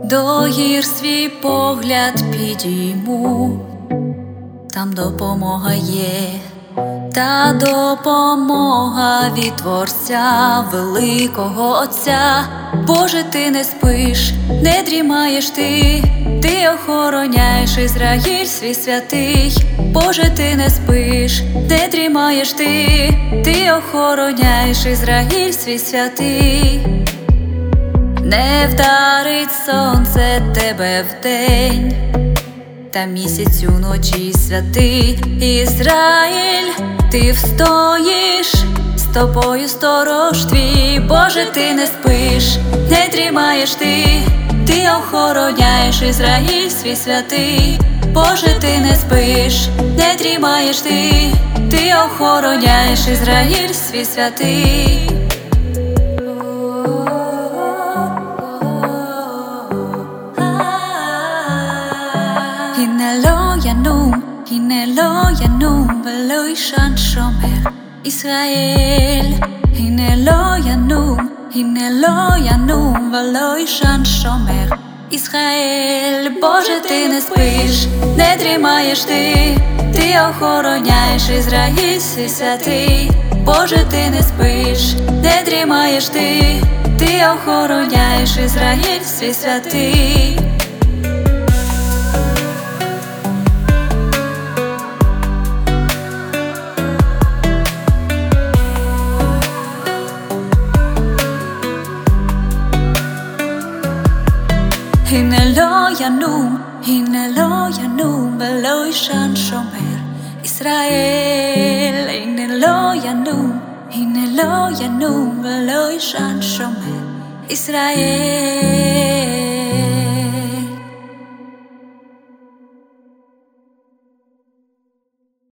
До гір свій погляд підійму, там допомога є, та допомога від Творця, великого Отця. Боже, ти не спиш, не дрімаєш ти, ти охороняєш Ізраїль свій святий. Боже, ти не спиш, не дрімаєш ти, ти охороняєш Ізраїль свій святий. Не вдарить сонце тебе вдень, та місяць уночі святий. Ізраїль, ти встоїш, з тобою сторож твій. Боже, ти не спиш, не дрімаєш ти, ти охороняєш Ізраїль свій святий. Боже, ти не спиш, не дрімаєш ти, ти охороняєш Ізраїль свій святий. הנה לא ינום ולא ישן שומר ישראל. הנה לא ינום ולא ישן שומר ישראל. Боже, ти не спиш, не дрімаєш ти, ти охороняєш Ізраїль свій святий. Боже, ти не спиш, не дрімаєш ти, ти охороняєш Ізраїль свій святий. הנה לא ינום ולא ישן שומר ישראל. הנה לא ינום ולא ישן שומר ישראל.